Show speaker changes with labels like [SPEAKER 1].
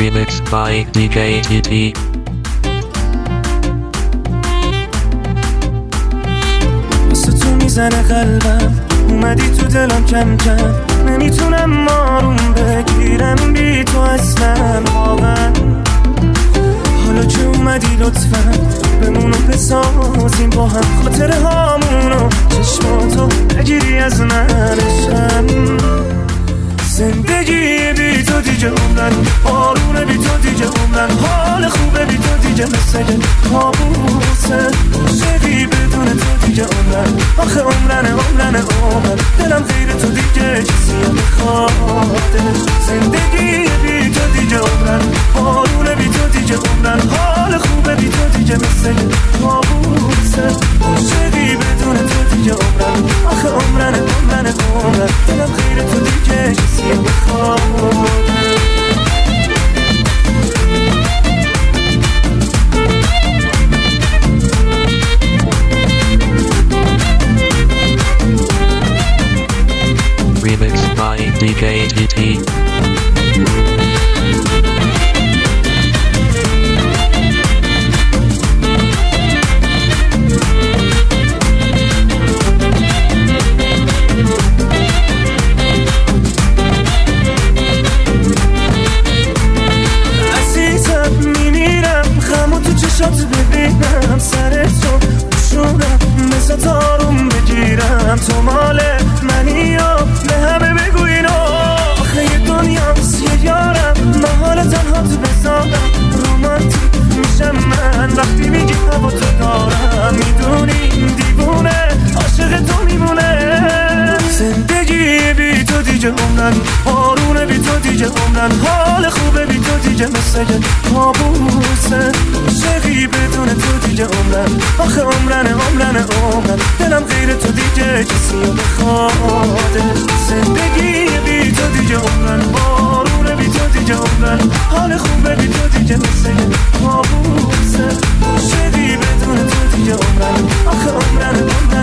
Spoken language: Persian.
[SPEAKER 1] Remixed by DJ TT.
[SPEAKER 2] واسه تو میزنه قلبم، اومدی تو دلم کم کم، نمیتونم آروم بگیرم بی تو اصلا واقعا. حالا که اومدی لطفا بمونو بسازیم با هم، خاطره هامونو چشماتو نگیری از من عشقم. زندگی بی تو دیگه عمرن، بارونه بی تو دیگه عمرن، حال خوبه بی تو دیگه مثل کابوسه. عاشقی بدون تو دیگه عمرن، آخه عمرن دلم غیر تو دیگه کسی نمیخواد. زندگی بی تو دیگه عمرن، بارونه بی تو دیگه عمرن، حال خوبه بی تو دیگه مثل کابوسه. عاشقی بدون تو دیگه عمرن، آخه عمرن دلم غیر تو دیگه کسی نمیخواد.
[SPEAKER 1] Remixed by DJ TT. ببینم سر تو شونم مثل تاروم بگیرم، تو مال منی و به همه بگو اینو. آخه یه دنیاست یه یارم، من حال تنها تو بذارم. رومانتیک میشم من وقتی میگی هوا تو دارم، میدونی دیوونه عاشق تو میمونه. زندگی بی تو دیگه عمرن، بارونه بی تو دیگه عمرن، حال خوبه بی تو دیگه مثل کابوسه. عاشقی بدون تو دیگه عمرن، آخه عمرن دلم غیر تو دیگه کسی رو بخواده. زندگی بی تو دیگه عمرن، بارونه بی تو دیگه عمرن، حال خوبه بی تو دیگه مثل کابوسه. عاشقی بدون تو دیگه عمرن، آخه عمرن